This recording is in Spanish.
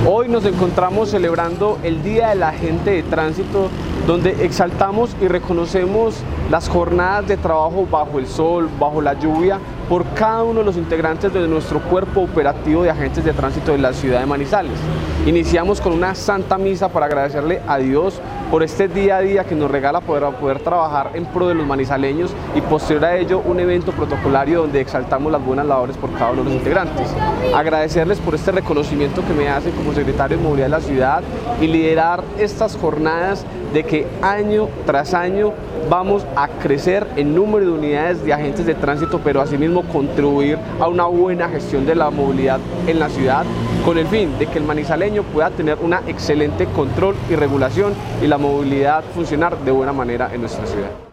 Hoy nos encontramos celebrando el Día del Agente de Tránsito, donde exaltamos y reconocemos las jornadas de trabajo bajo el sol, bajo la lluvia, por cada uno de los integrantes de nuestro cuerpo operativo de agentes de tránsito de la ciudad de Manizales. Iniciamos con una santa misa para agradecerle a Dios por este día a día que nos regala poder trabajar en pro de los manizaleños, y posterior a ello un evento protocolario donde exaltamos las buenas labores por cada uno de los integrantes. Agradecerles por este reconocimiento que me hacen como secretario de Movilidad de la ciudad y liderar estas jornadas de que año tras año vamos a crecer en número de unidades de agentes de tránsito, pero asimismo contribuir a una buena gestión de la movilidad en la ciudad, con el fin de que el manizaleño pueda tener una excelente control y regulación y la movilidad funcionar de buena manera en nuestra ciudad.